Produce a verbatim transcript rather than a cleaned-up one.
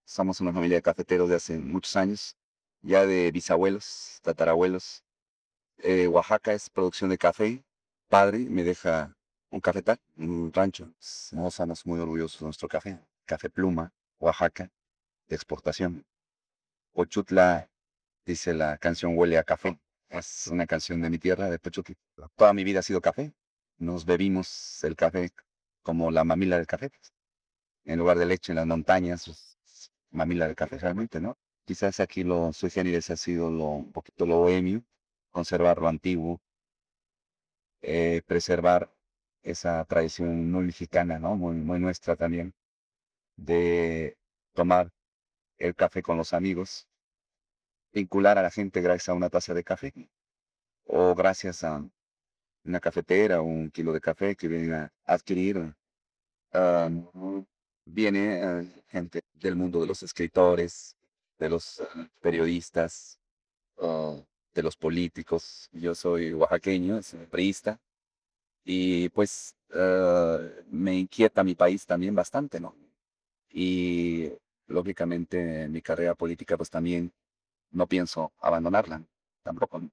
Somos una familia de cafeteros de hace muchos años, ya de bisabuelos, tatarabuelos. Eh, Oaxaca es producción de café. Padre me deja un cafetal, un rancho. Somos estamos muy orgullosos de nuestro café. Café Pluma, Oaxaca, de exportación. Pochutla, dice la canción, huele a café. Es una canción de mi tierra, de Pochutla. Toda mi vida ha sido café. Nos bebimos el café como la mamila del café, pues. En lugar de leche en las montañas, pues, mamila del café realmente, ¿no? Quizás aquí lo sui generis ha sido lo, un poquito lo bohemio, conservar lo antiguo, eh, preservar esa tradición muy mexicana, ¿no? Muy, muy nuestra también, de tomar el café con los amigos, vincular a la gente gracias a una taza de café o gracias a una cafetera o un kilo de café que vienen a adquirir. ah, Viene eh, gente del mundo de los escritores, de los ah, periodistas, ah, de los políticos. Yo soy oaxaqueño, soy priista, y pues ah, me inquieta mi país también bastante, ¿no? Y lógicamente mi carrera política pues también no pienso abandonarla, tampoco.